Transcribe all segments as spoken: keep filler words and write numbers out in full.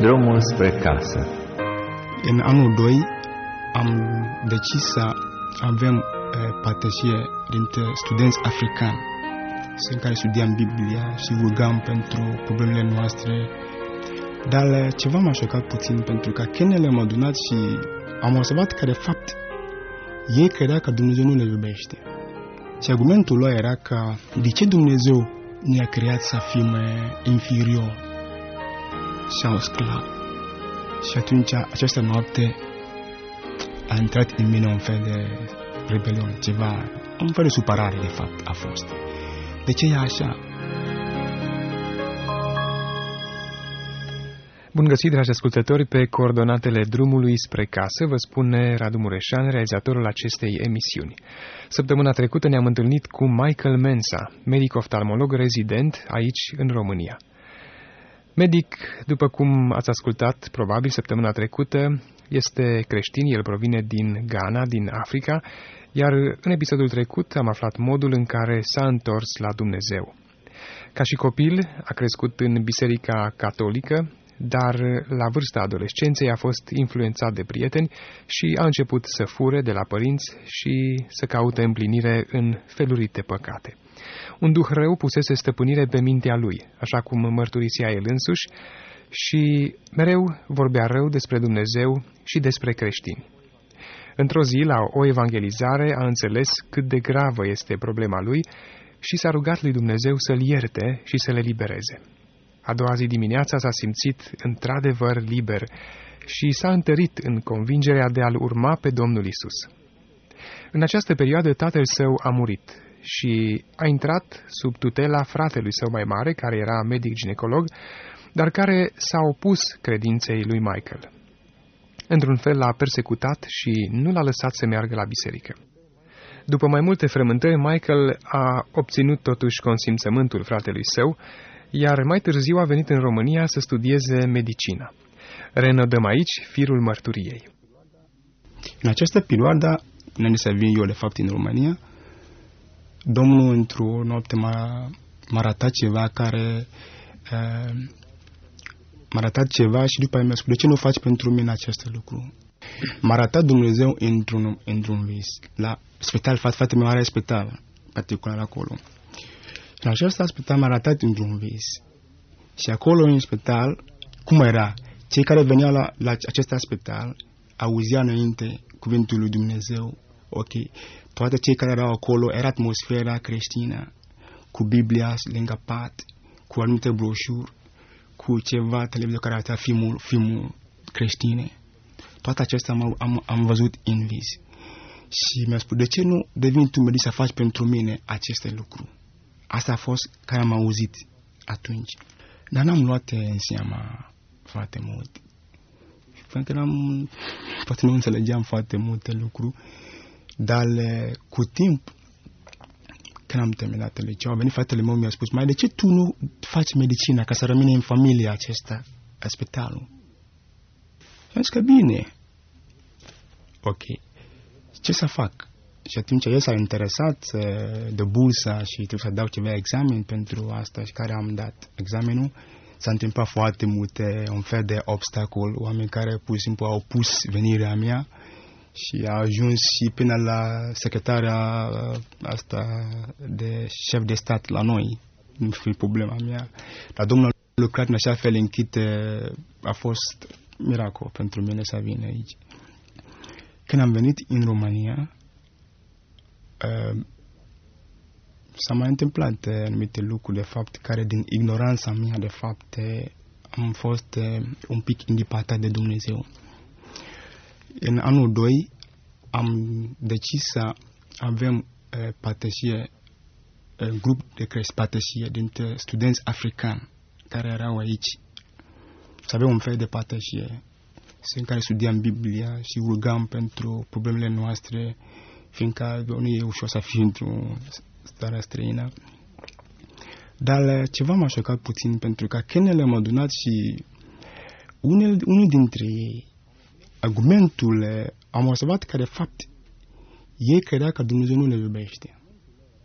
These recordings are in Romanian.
drumul spre casă. În anul doi am decis să avem uh, părtășie dintre studenți africani, în care studiam Biblia și rugam pentru problemele noastre. Dar uh, ceva m-a șocat puțin, pentru că când le-am adunat și am observat că de fapt ei credea că Dumnezeu nu le iubește. Și argumentul lor era că de ce Dumnezeu ne-a creat să fim inferiori sau sclavi? Și atunci, această noapte a intrat în mine un fel de rebelion, ceva, un fel de supărare, de fapt, a fost. De ce e așa? Bun găsit, dragi ascultători, pe coordonatele drumului spre casă, vă spune Radu Mureșan, realizatorul acestei emisiuni. Săptămâna trecută ne-am întâlnit cu Michael Mensa, medic-oftalmolog rezident aici în România. Medic, după cum ați ascultat probabil săptămâna trecută, este creștin, el provine din Ghana, din Africa, iar în episodul trecut am aflat modul în care s-a întors la Dumnezeu. Ca și copil a crescut în Biserica Catolică, dar la vârsta adolescenței a fost influențat de prieteni și a început să fure de la părinți și să caute împlinire în felurite păcate. Un duh rău pusese stăpânire pe mintea lui, așa cum mărturisea el însuși, și mereu vorbea rău despre Dumnezeu și despre creștini. Într-o zi, la o evangelizare, a înțeles cât de gravă este problema lui și s-a rugat lui Dumnezeu să-l ierte și să le libereze. A doua zi dimineața s-a simțit într-adevăr liber și s-a întărit în convingerea de a-L urma pe Domnul Isus. În această perioadă tatăl său a murit și a intrat sub tutela fratelui său mai mare, care era medic-ginecolog, dar care s-a opus credinței lui Michael. Într-un fel l-a persecutat și nu l-a lăsat să meargă la biserică. După mai multe frământări, Michael a obținut totuși consimțământul fratelui său, iar mai târziu a venit în România să studieze medicina. Renodăm aici firul mărturiei. În această perioadă, înainte să vin eu de fapt în România, Domnul într-o noapte m-a, m-a arătat ceva care uh, m-a arătat ceva și după aia mi-a spus: de ce nu faci pentru mine acest lucru? M-a arătat Dumnezeu într-un, într-un vis. La spital, fata mea are spital particular acolo. În acest spital m-a arătat într-un vis. Și acolo în spital, cum era? Cei care veneau la, la acest spital auzeau înainte cuvântul lui Dumnezeu. Ok. Toate cei care erau acolo, era atmosfera creștină, cu Biblia lângă pat, cu anumite broșuri, cu ceva televizor care arăta filmul, filmul creștine. Toate acestea am, am, am văzut în vis. Și mi-a spus: de ce nu devin tu medic să faci pentru mine aceste lucruri? Asta a fost care am auzit atunci. Dar n-am luat în seama foarte mult. Pentru că n-am, poate nu înțelegeam foarte multe lucruri. Dar cu timp, când am terminat liceu, a venit fratele meu, mi-a spus: mai de ce tu nu faci medicina ca să rămâne în familie acesta, spitalul? Și am zis că bine. Ok. Ce să fac? Și atunci el s-a interesat de bursa și trebuie să dau ceva examen pentru asta, și care am dat examenul. S-a întâmplat foarte multe, un fel de obstacol, oameni care pur și simplu au opus venirea mea și a ajuns și până la secretarea asta de șef de stat la noi. Nu fi problema mea. Dar Domnul a lucrat în așa fel încât a fost miracol pentru mine să vin aici. Când am venit în România, Uh, s-a mai întâmplat uh, anumite lucruri, de fapt, care din ignoranța mea, de fapt, uh, am fost uh, un pic îndepărtat de Dumnezeu. În anul doi am decis să avem uh, părtășie, uh, grup de crești, părtășie dintre studenți africani care erau aici. Să avem un fel de părtășie în care studiam Biblia și rugam pentru problemele noastre, fiindcă nu e ușor să fii într-o stare străină. Dar ceva m-a șocat puțin, pentru că când le-am adunat și unul, unul dintre ei, argumentul, am observat că de fapt ei credea că Dumnezeu nu le iubește.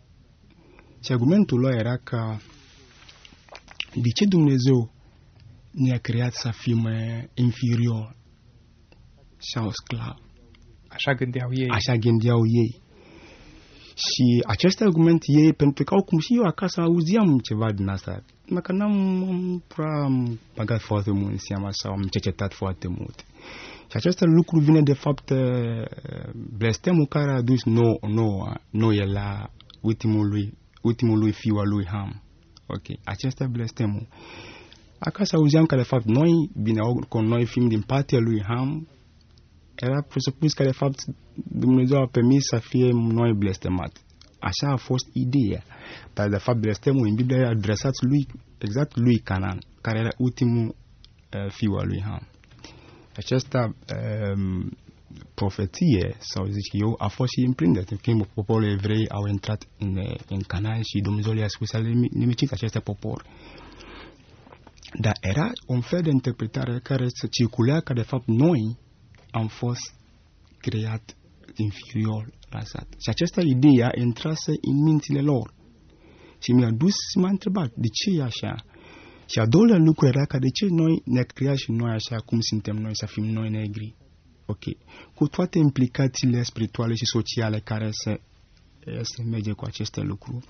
Și argumentul lor era că de ce Dumnezeu ne-a creat să fim inferiori sau sclavi. Așa gândeau ei. Așa gândeau ei. Și acest argument ei, pentru că cum și eu acasă auziam ceva din asta, dacă n-am prea băgat foarte mult în seama sau am cercetat foarte mult. Și acest lucru vine de fapt blestemul care a dus nou, nouă, nouă la ultimul lui, ultimul lui fiu al lui Ham. Ok, acesta e blestemul. Acasă auzeam că de fapt noi, bine, cu noi fiind din partea lui Ham, era presupus că de fapt Dumnezeu a permis să fie noi blestemat. Așa a fost ideea. Dar de fapt blestemul în Biblie era adresat lui, exact lui Canaan, care era ultimul uh, fiu al lui Ham. Această um, profeție, sau zic eu, a fost și împlinită. Când poporul evrei au intrat în, în Canaan și Dumnezeu le-a spus să le nimiciți acest popor. Dar era un fel de interpretare care se circula că de fapt noi am fost creat inferior la sat. Și această idee a intrase în mințile lor. Și mi-a dus și m-a întrebat, de ce e așa? Și a doilea lucru era că de ce noi ne-a creat și noi așa cum suntem noi, să fim noi negri. Ok. Cu toate implicațiile spirituale și sociale care se, se merge cu aceste lucruri.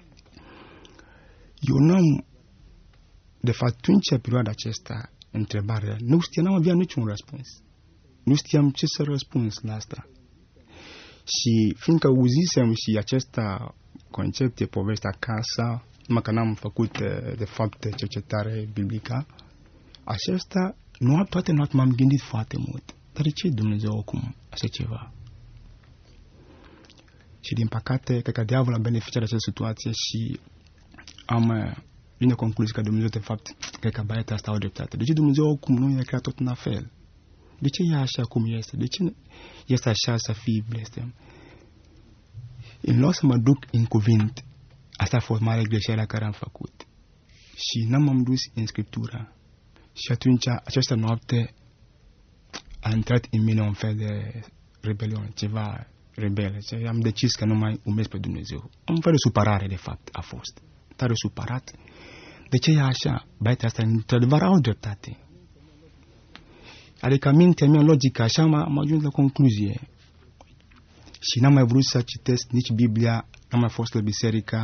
Eu n-am, de fapt, atunci, în perioada aceasta, întrebarea, nu știam, n-am avea niciun răspuns. Nu știam ce să răspuns la asta. Și fiindcă auzisem și acesta concept, povestea casa, numai că n-am făcut de fapt cercetare biblică, acesta, nu, toate nu m-am gândit foarte mult. Dar de ce Dumnezeu acum așa ceva? Și din păcate, cred că diavolul a beneficiat de această situație și am vine concluzia că Dumnezeu, de fapt, cred că băiatul asta au dreptate. De ce Dumnezeu acum nu ne-a creat tot în fel? De ce e așa cum este? De ce este așa să fie blestem? În loc să mă duc în cuvânt, asta a fost mare greșeală care am făcut. Și n-am am dus în Scriptura. Și atunci, această noapte, a intrat în mine un fel de rebeliune, ceva rebele. Am decis că nu mai urmez pe Dumnezeu. Un fel de supărare, de fapt, a fost. Tare supărat. De ce e așa? Băiatul asta, într-adevăr, au dreptate. Adică mintea mea logică, așa am ajuns la concluzie. Și n-am mai vrut să citesc nici Biblia, n-am mai fost la biserică.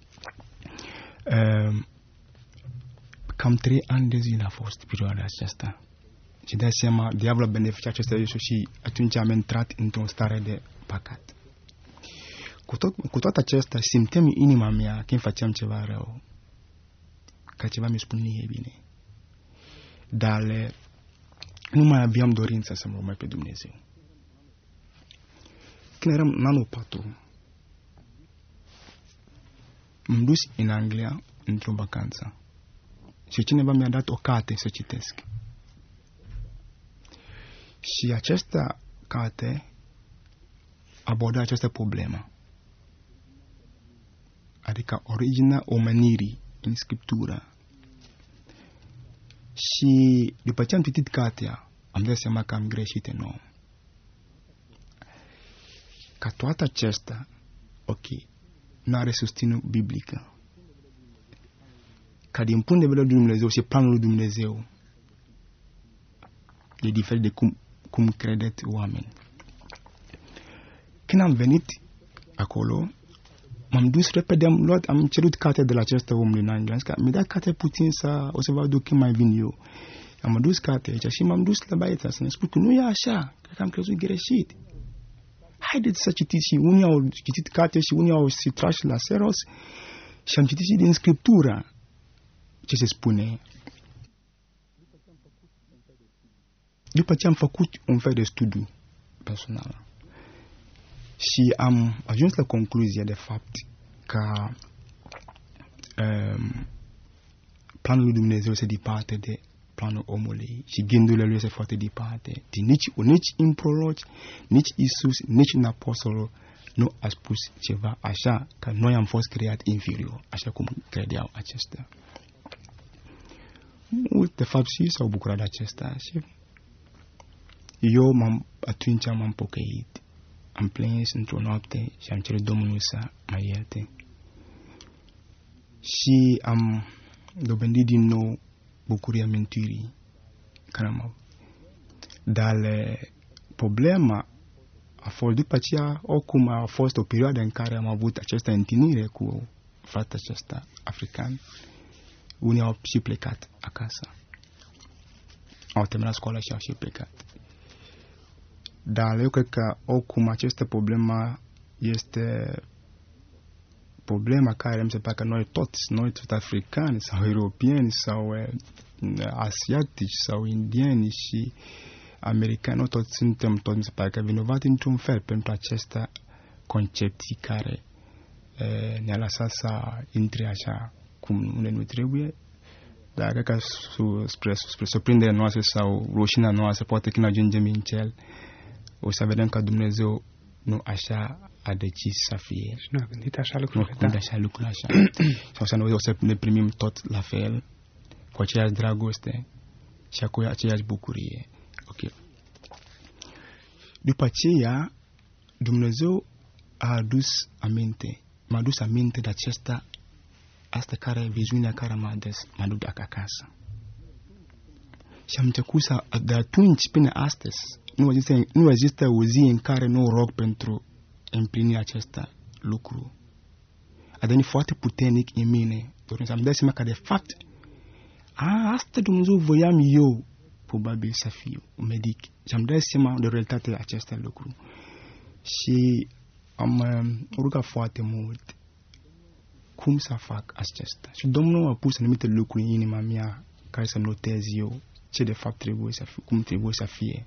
Uh, cam trei ani de zile a fost perioada aceasta. Și de seama, diavolul a beneficiat aceste lucruri și atunci am intrat într-o stare de păcat. Cu, tot, cu toate acestea, simtem în inima mea când facem ceva rău, că ceva mi spune e bine. Dar le, nu mai aveam dorința să mă urmez pe Dumnezeu. Când eram în anul patru, m-am dus în Anglia într-o vacanță și cineva mi-a dat o carte să citesc. Și această carte aborda această problemă. Adică originea omenirii în Scriptură. Și după ce am citit cartea, am dat seama că am greșit enorm. Ca toate acestea, ok, nu are susținere biblică. Ca din punct de vedere de Dumnezeu și planul lui Dumnezeu, e diferit de cum, cum credeți oameni. Când am venit acolo, m-am dus repede, am, luat, am cerut cartea de la acest om din Anglia. Am zis că mi-a dat cartea puțin să o să vă aduc când mai vin eu. Am adus cartea aici și m-am dus la băieța să ne spun că nu e așa, cred că am crezut greșit. Haideți să citiți și unii au citit cartea și unii au se trași la seros și am citit și din Scriptura ce se spune. După ce am făcut un fel de studiu personal și am ajuns la concluzia de fapt că um, planul lui Dumnezeu se departe de planul omului și gândurile lui este foarte departe. Nici, nici în proroci, nici Iisus, nici în apostolul nu a spus ceva așa că noi am fost creat inferior, așa cum credeau acestea. Mulți, de fapt, și s-au bucurat de acesta și eu m-am, atunci m-am pocăit. Am plâns într-o noapte și am cerut Domnului să mă ierte. Și am dobândit din nou bucuria mântuirii care am avut. Dar problema a fost după aceea, oricum a fost o perioadă în care am avut această întâlnire cu fratele acesta african. Unii au și plecat acasă. Au terminat școala și au și plecat. Dar eu cred că oricum această problemă este problema care mi se pare că noi toți, noi toți africani sau europeni sau eh, asiatici sau indieni și americani, noi toți suntem, toți mi se pare că vinovați într-un fel pentru aceste concepții care eh, ne-a lăsat să intre așa cum unde nu trebuie. Dar cred că spre, spre surprinderea noastră sau rușinea noastră, poate când ajungem în cel, o să vedem că Dumnezeu nu așa a decis să fie. Și nu a gândit așa lucrurile. Nu a gândit așa lucrurile așa. Și o să noi o să ne primim tot la fel, cu aceeași dragoste și cu aceeași bucurie. Ok. După aceea, Dumnezeu a adus aminte, m-a adus aminte de acesta, asta care, viziunea care m-a adus, m-a dus acasă. Și am început să, de atunci până astăzi, nu există, nu există o zi în care nu rog pentru împlinirea acesta lucru. A devenit foarte puternic în mine. Să am dat seama că de fapt, a, asta Dumnezeu voiam eu, probabil să fiu medic. Și am dat seama de realitatea acestui lucru. Și am uh, rugat foarte mult cum să fac acesta. Și Domnul a pus anumite lucruri în inima mea care să notez eu ce de fapt trebuie să fie, cum trebuie să fie.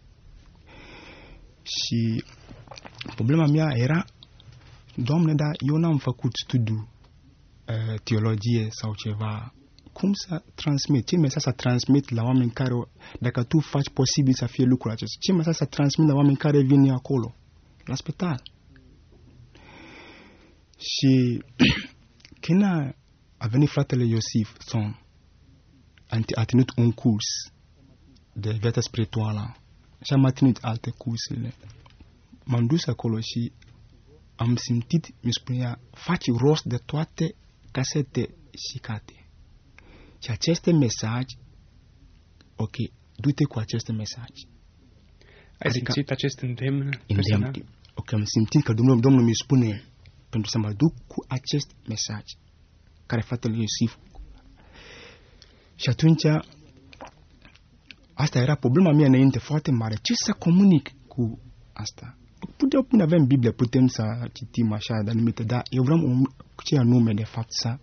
Și problema mea era, Doamne, dar eu n-am făcut studiu, uh, teologie sau ceva. Cum să transmit? Ce mesaj să transmit la oameni care, dacă tu faci posibil să fie lucrul acesta, ce mesaj să transmit la oameni care vin acolo, la spital? Și când a, a venit fratele Iosif Son, a ținut un curs de viața spirituală și am ținut alte cursele. M-am dus acolo și am simțit, mi spunea, faci rost de toate casete și carte. Și aceste mesaje, ok, du-te cu aceste mesaje. Ai adică, simțit acest îndemn personal? Ok, am simțit că Domnul, Domnul mi spune pentru să mă duc cu acest mesaj care fratele Iosif. Și atunci, asta era problema mea înainte foarte mare. Ce să comunic cu asta? Putem, până avem Biblie, putem să citim așa de anumite, dar eu vreau un, ce anume de fapt să...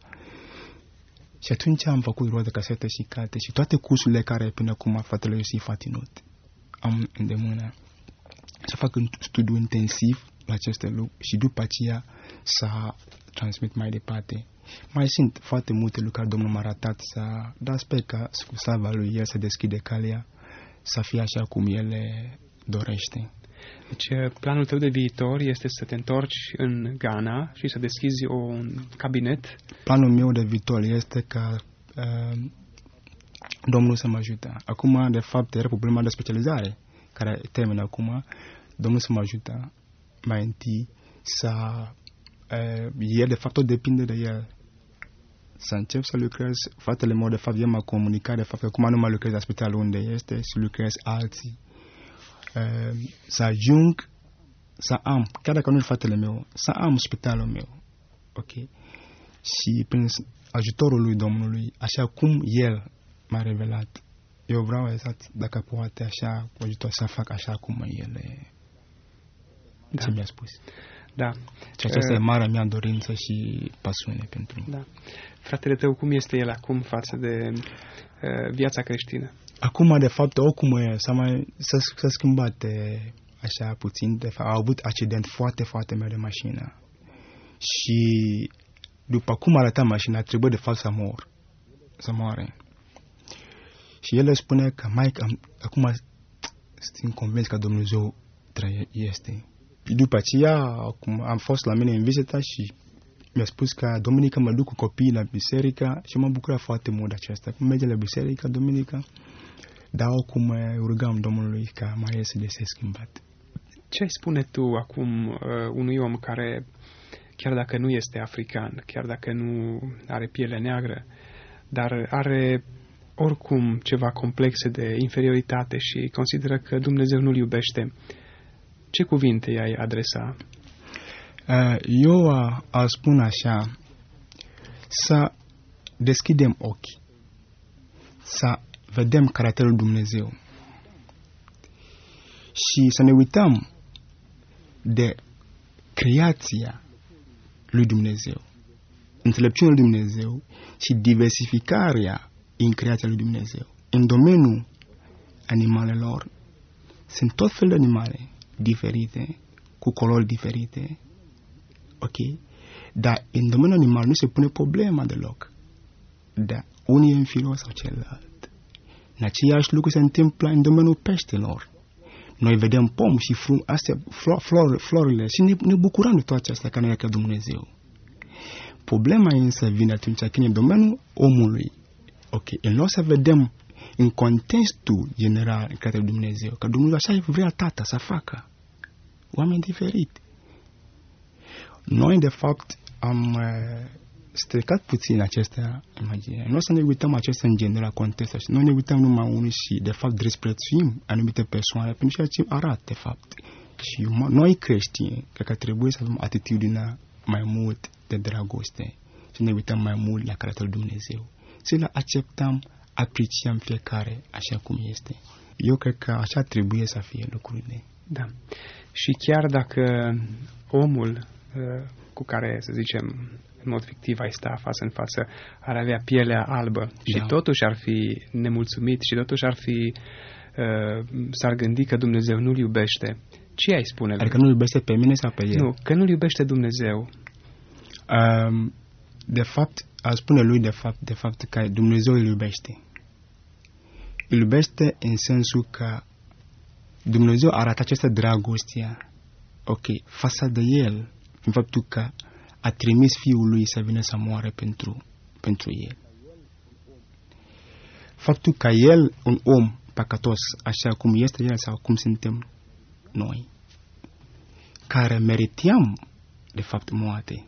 Și atunci am făcut rost de casete și carte și toate cursurile care până acum fratele Iosif a ținut. Am îndemână să fac un studiu intensiv la aceste lucruri și după aceea să transmit mai departe. Mai sunt foarte multe lucruri Domnul m-a arătat să, dar sper că cu slava lui El să deschide calea să fie așa cum El dorește. Deci planul tău de viitor este să te întorci în Ghana și să deschizi un cabinet? Planul meu de viitor este ca uh, Domnul să mă ajute. Acum, de fapt, era problema de specializare care termină acum. Domnul să mă ajute mai întâi să... Uh, el, de fapt, tot depinde de el. Să încep să lucrez. Fratele meu, de fapt, el m-a comunicat, de fapt, că acum nu mai lucrez la spitalul unde este și lucrez alții. Uh, să ajung să am, chiar dacă nu e fratele meu, să am spitalul meu. Ok? Și prin ajutorul lui Domnului, așa cum El m-a revelat, eu vreau exact, dacă poate, așa, cu ajutor să fac așa cum El da. Ce mi-a spus. Da. Și aceasta uh, e marea mea dorință și pasiune pentru da. Fratele tău, cum este el acum față de uh, viața creștină? Acum, de fapt, oricum s-a, mai, s-a, s-a schimbat așa puțin. De fapt, a avut accident foarte, foarte mare de mașină. Și după cum arăta mașina, trebuie de fapt să mor. Să moare. Și el spune că, Mike, am, acum sunt convins că Dumnezeu este. După aceea, acum, am fost la mine în vizită și mi-a spus că duminică mă duc cu copiii la biserică și m-am bucurat foarte mult de aceasta. Cum merge la biserică, duminică, dar acum rugăm Domnului ca mai iese de se schimbat. Ce ai spune tu acum uh, unui om care, chiar dacă nu este african, chiar dacă nu are piele neagră, dar are oricum ceva complexe de inferioritate și consideră că Dumnezeu nu-l iubește, ce cuvinte i-ai adresa? Eu aș spune așa, să deschidem ochii, să vedem caracterul Dumnezeu și să ne uităm de creația lui Dumnezeu, înțelepciunea lui Dumnezeu și diversificarea în creația lui Dumnezeu. În domeniul animalelor sunt tot felul de animale diferite, cu culori diferite, ok? Dar în domeniul animal nu se pune problema deloc. Da, unii e inferior sau celălalt. În aceeași lucru se întâmplă în domeniul peștelor. Noi vedem pom și frum, astea, flor, flor, florile și ne, ne bucurăm de toate astea care ne ia Dumnezeu. Problema însă vine atunci când în domeniul omului. Ok, în loc să vedem în contextul general în care Dumnezeu, că Dumnezeu așa vrea Tata să facă. Oameni diferiți. Noi, de fapt, am uh, stricat puțin acestea imagine. Noi să ne uităm acestea în general contextul și noi ne uităm numai unii și, de fapt, disprețuim anumite persoane pentru ceea ce arată, de fapt. Și noi creștini, cred că trebuie să avem atitudinea mai mult de dragoste și ne uităm mai mult la caracterul Dumnezeu. Să le acceptăm, apreciem fiecare așa cum este. Eu cred că așa trebuie să fie lucrurile. Da. Și chiar dacă omul cu care, să zicem, în mod fictiv ai sta față în față, ar avea pielea albă și da. totuși ar fi nemulțumit și totuși ar fi s-ar gândi că Dumnezeu nu-l iubește, ce ai spune? Adică nu-l iubește pe mine sau pe el? Nu, că nu-l iubește Dumnezeu. Um, de fapt, aș spune lui de fapt, de fapt că Dumnezeu îl iubește. Îl iubește în sensul că Dumnezeu arată această dragoste, ok, față de el, în faptul că a trimis Fiul lui să vină să moară pentru, pentru el. Faptul că el, un om păcătos, așa cum este el sau cum suntem noi, care merităm, de fapt, moarte.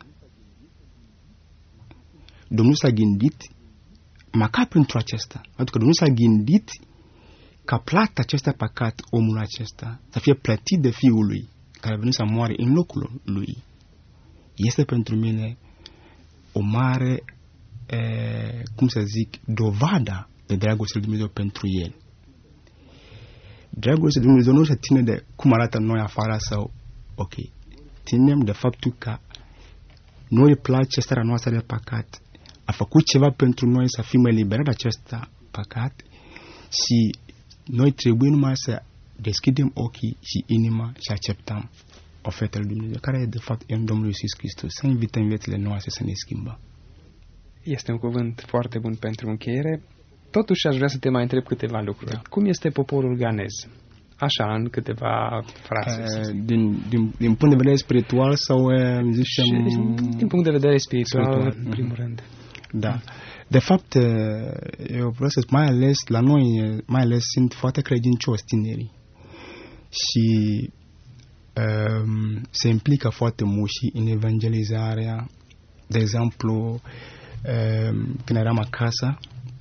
Domnul s-a gândit, măcar pentru acesta, pentru că Domnul s-a gândit ca plată acesta păcat, omul acesta, să fie plătit de Fiul lui, care a venit să moare în locul lui. Este pentru mine o mare, e, cum să zic, dovada de dragoste lui Dumnezeu pentru el. Dragostea lui Dumnezeu nu se ține de cum arată noi afară sau, ok, ținem de faptul că noi îi place starea noastră de păcat. A făcut ceva pentru noi să fim eliberați de acest păcat și noi trebuie numai să deschidem ochii și inima și acceptăm oferta lui Dumnezeu, care e de fapt în Domnul Iisus Hristos, să invităm viețile noastre să ne schimbă. Este un cuvânt foarte bun pentru încheiere. Totuși aș vrea să te mai întreb câteva lucruri. Da. Cum este poporul ghanez? Așa, în câteva fraze. Din, din, din punct de vedere spiritual sau zicem... Și, din punct de vedere spiritual, spiritual. în primul rând. Da. De fapt, eu vreau să spun, mai ales la noi, mai ales sunt foarte credincioși tinerii. Și um, se implică foarte mult și în evangelizarea. De exemplu, um, când eram acasă,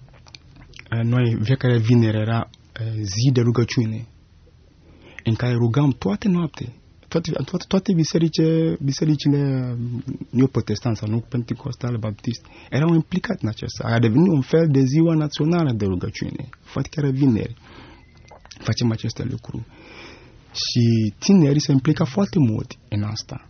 noi, fiecare vineri era zi de rugăciune, în care rugam toate noapte, toate, toate, toate biserice, bisericile neoprotestanți sau nu pentecostale, baptiste, erau implicate în acesta. A devenit un fel de ziua națională de rugăciune, fiecare vineri facem aceste lucruri. Și tinerii se implică foarte mult în asta.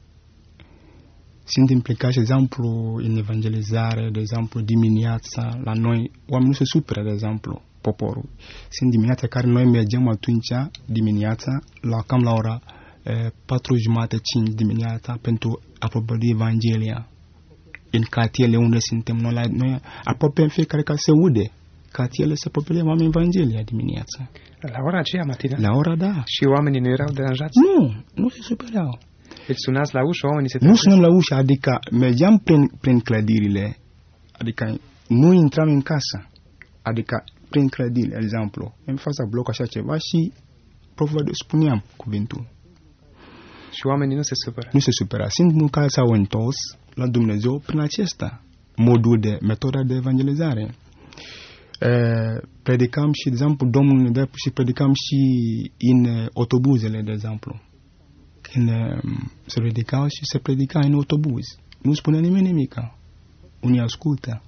Sunt implicați, de exemplu, în evangelizare, de exemplu, dimineața, la noi, oamenii nu se supără, de exemplu, poporul. Sunt dimineața care noi mergem atunci, dimineața, la, cam la ora e, patru jumate, cinci dimineața, pentru a propădui Evanghelia. În cartierele unde suntem noi, la, noi aproape în fiecare care se ude, cartierele se propădui oameni Evanghelia dimineața. La ora aceea, matină? La ora, da. Și oamenii nu erau deranjați? Nu, nu se supărau. Deci sunați la ușă, oamenii se Nu sunăm la ușă, adică mergeam prin, prin clădirile, adică nu intram în casă, adică prin clădire, de exemplu, în fața bloc așa ceva și probabil spuneam cuvântul. Și oamenii nu se supără. Nu se supăra. Sunt mulți care s-au întors la Dumnezeu prin acesta modul de metoda de evangelizare. uh, predicam și, de exemplu, Domnul ne dă și predicam și în uh, autobuzele, de exemplu. Când uh, se predicau și se predica în autobuz. Nu spune nimeni nimica. Unii ascultă.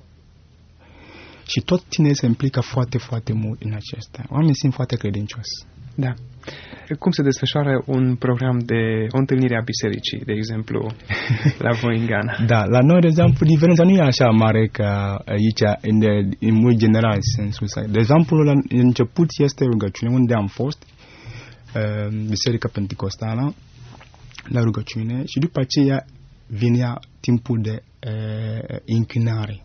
Și tot tinerii se implică foarte, foarte mult în acestea. Oamenii sunt foarte credincioși. Da. Cum se desfășoară un program de o întâlnire a bisericii, de exemplu, la voi în Ghana? Da, la noi, de exemplu, diferența nu e așa mare ca aici, în, în mult general sensul ăsta. De exemplu, la început este rugăciune, unde am fost, uh, Biserica Pentecostală, la rugăciune, și după aceea vinea timpul de uh, închinare.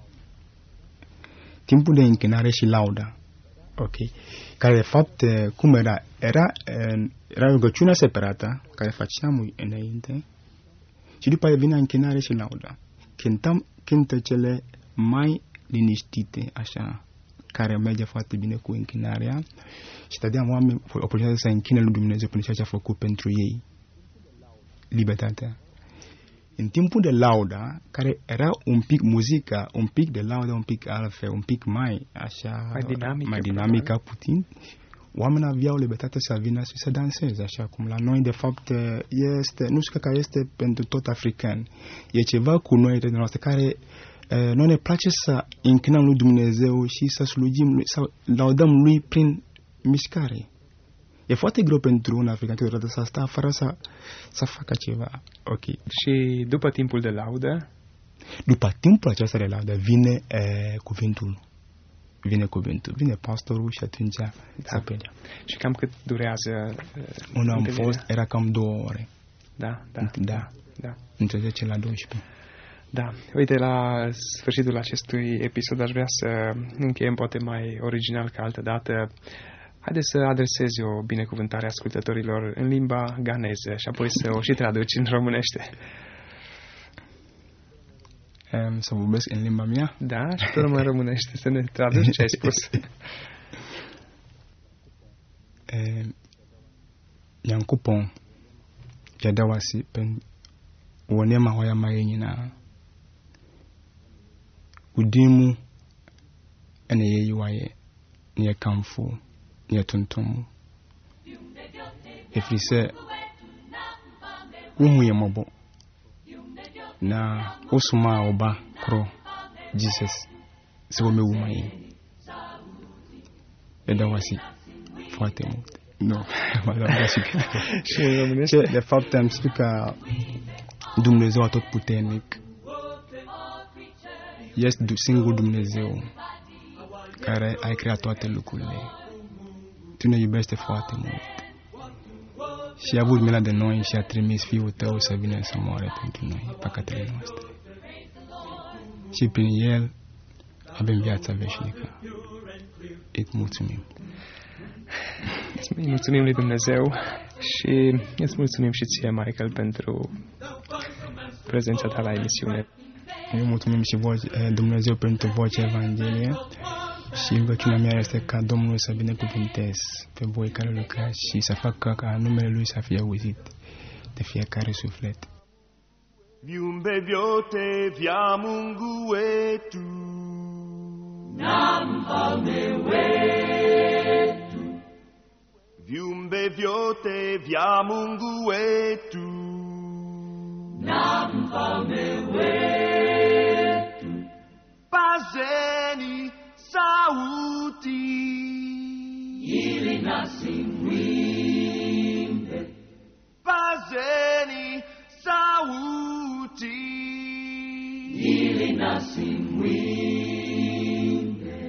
Timpul de închinare și lauda. Ok. Care de fapt, cum era? Era, era rugăciunea separată, care făceam înainte, și după aia vinea închinare și lauda. Cântam cântecele mai liniștite, așa, care merge foarte bine cu închinarea, și dădeam oameni oportunitatea să închine lui Dumnezeu pentru ceea ce a făcut pentru ei. Libertatea. În timpul de lauda, care era un pic muzica, un pic de lauda, un pic altfel, un pic mai așa, mai dinamică, mai dinamică puțin, oamenii aveau libertatea să vină și să danseze, așa cum la noi, de fapt, este, nu știu că este pentru tot african, e ceva cu noi, de noastre, care eh, noi ne place să închinăm lui Dumnezeu și să slujim lui, să laudăm lui prin mișcare. E foarte greu pentru un african câteodată să stea fără să, să facă ceva. Ok. Și după timpul de laudă? După timpul acesta de laudă vine e, cuvântul. Vine cuvântul. Vine pastorul și atunci da. se predea. Și cam cât durează? Unde am fost era cam două ore. Da, da. Da. da. Între zece la douăsprezece. Da. Uite, la sfârșitul acestui episod aș vrea să încheiem poate mai original ca altă dată. Haideți să adresezi o binecuvântare ascultătorilor în limba ghaneză și apoi să o și traduci în românește. Um, să vorbesc în limba mea? Da, și tu în românește, să ne traduci ce ai spus. Nyankopɔn yɛda wo ase pɛn wɔ nneɛma hɔ yɛama yɛ nyinaa. Wo din mu ɛna yɛyi wayɛ na yɛkamfo na yɛtontom. Ɛfiri sɛ wohu yɛ mmɔbɔ na wosoma a woba korɔ Jesus sɛ wɔmɛwu ma yɛn. Yɛda wo ase foarte mult. Nu, și de fapt am spus că Dumnezeu atotputernic este singurul Dumnezeu care a creat toate lucrurile. Tu ne iubește foarte mult și a avut milă de noi și a trimis Fiul Tău să vină să moare pentru noi, păcatele noastre. Și prin El avem viața veșnică. Îți mulțumim. Îți mulțumim lui Dumnezeu și îți mulțumim și ție, Michael, pentru prezența ta la emisiune. Eu mulțumim și voi, Dumnezeu, pentru vocea Evanghelie și rugăciunea mea este ca Domnul să binecuvânteze pe voi care lucrați și să facă ca numele Lui să fie auzit de fiecare suflet. Viumbe vyote vya Mungu wetu na mfalme wetu, viumbe vyote vya Mungu wetu na mfalme wetu, pazeni sauti ili nasi mwimbe, pazeni sauti ili nasi mwimbe.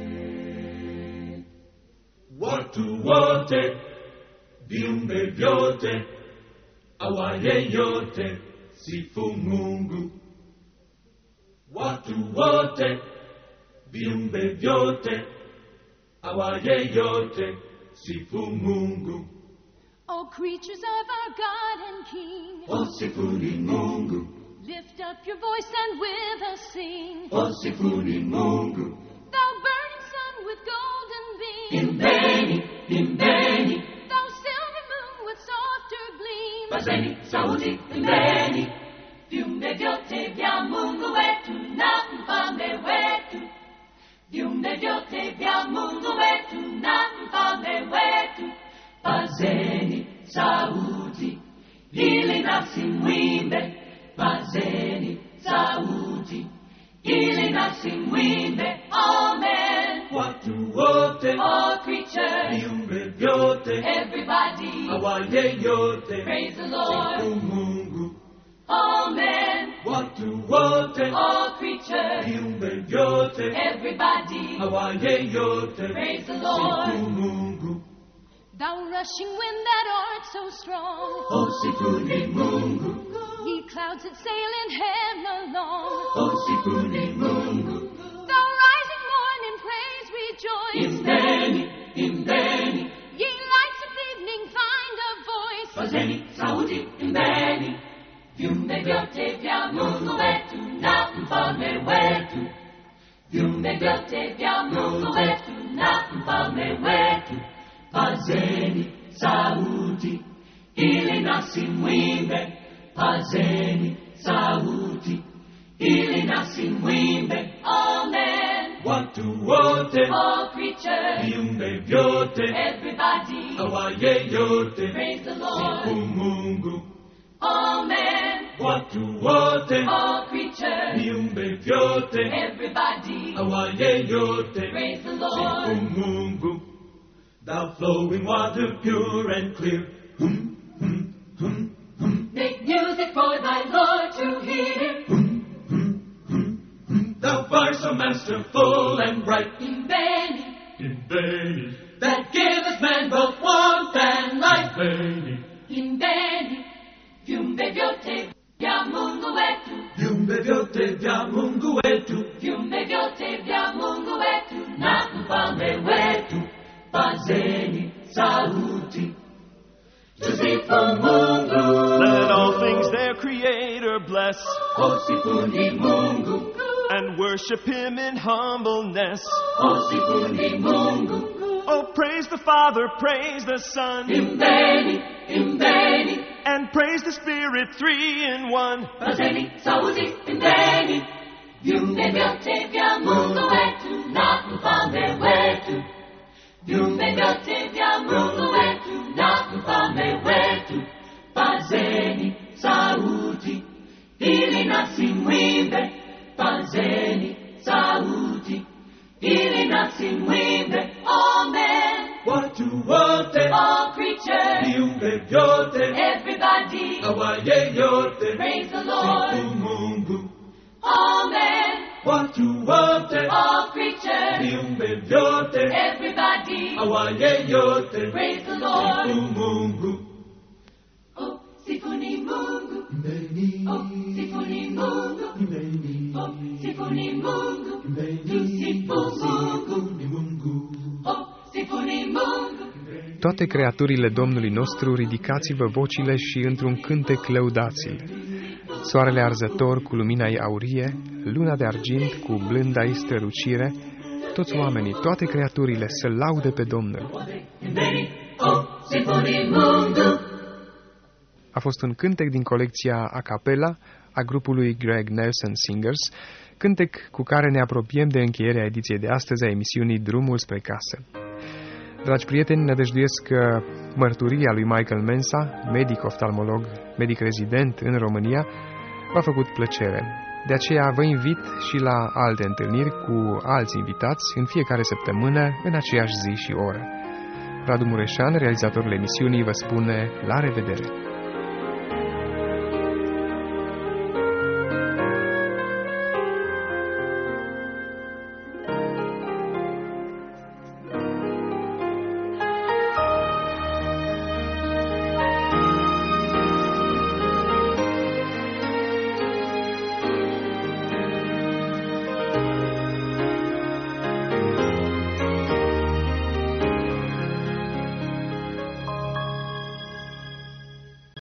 Watu wote, viumbe vyote, awaye yote, sifu Mungu. Watu wote, viumbe vyote, awaye yote, sifu Mungu. O creatures of our God and King, Wasifuni Mungu. Lift up your voice and with us sing. Wasifuni Mungu. Thou burning sun with golden beam, Imbeni, imbeni, thou silver moon with softer gleam. pazeni sauti, imbeni. Viumbe vyote vya Mungu wetu na mfalme wetu, viumbe vyote vya Pazeni, sauti, ili nafsi mwimbe. Pazeni, sauti, ili nafsi mwimbe. Amen. Watu wote, All creatures, viumbe vyote, everybody, awaye yote, praise the Lord. sifu Mungu. Amen. Watu wote, All creatures, viumbe vyote, everybody, awaye yote, praise the sifu Lord. Mungu. Thou rushing wind that art so strong, Oh, sifuni Mungu. ye clouds that sail in heaven along. Oh, sifuni Mungu. Thou rising morn in praise rejoice. Imbeni, imbeni, Ye lights of evening find a voice. pazeni, sauti, imbeni. Viumbe vyote vya Mungu wetu na mfalme wetu. Viumbe vyote vya Mungu wetu na mfalme wetu. Pazeni, sauti, ili nasi mwimbe. Pazeni, sauti, ili nasi mwimbe. Amen. Watu wote, All creatures, viumbe vyote, everybody, awaye yote, praise the sifu Lord. Mungu. Amen. Watu wote, All creatures, viumbe vyote, everybody, awaye yote, praise the sifu Lord. Mungu. Thou flowing water pure and clear, hum, hum, hum, hum, Make music for thy Lord to hear. hum, hum, hum, hum. Thou fire so masterful and bright, Imbeni, in vain, that giveth man both warmth and light. vain, Imbeni, viumbe vyote vya Mungu wetu. viumbe vyote vya Mungu wetu, Viumbe vyote vya Mungu wetu na mfalme wetu. Pazeni, sauti, tusifu Mungu. Let all things their Creator bless, Osifuni Mungu, and worship Him in humbleness. osifuni Mungu. Oh, praise the Father, praise the Son, Imbeni, imbeni, and praise the Spirit, three in one. pazeni, sauti, imbeni. Viumbe vyote vya Mungu wetu na mfalme wetu. Viumbe vyote vya Mungu wetu na mfalme wetu. Pazeni, sauti, ili nasi mwimbe. Pazeni, sauti, ili nasi mwimbe. Amen. watu wote, All creatures, viumbe vyote, everybody, awaye yote, praise the Lord. sifu Mungu. Amen. Watu wote, All creatures, viumbe vyote, everybody, awaye yote, praise the Lord. sifu Mungu. Oh, sifuni Mungu. Imbeni, Oh, sifuni Mungu. imbeni, Oh, sifuni Mungu. imbeni, Tusifu Mungu. sifuni Mungu. Oh, sifuni Mungu. Toate creaturile Domnului nostru, ridicați-vă vocile și într-un cântec lăudați-l. Soarele arzător cu lumina ei aurie, luna de argint cu blânda ei strălucire, toți oamenii, toate creaturile să laude pe Domnul. Imbeni, oh, sifuni Mungu. A fost un cântec din colecția a cappella a grupului Greg Nelson Singers, cântec cu care ne apropiem de încheierea ediției de astăzi a emisiunii Drumul spre casă. Dragi prieteni, nădăjduiesc că mărturia lui Michael Mensa, medic oftalmolog, medic rezident în România, v-a făcut plăcere. De aceea vă invit și la alte întâlniri cu alți invitați în fiecare săptămână, în aceeași zi și oră. Radu Mureșan, realizatorul emisiunii, vă spune la revedere!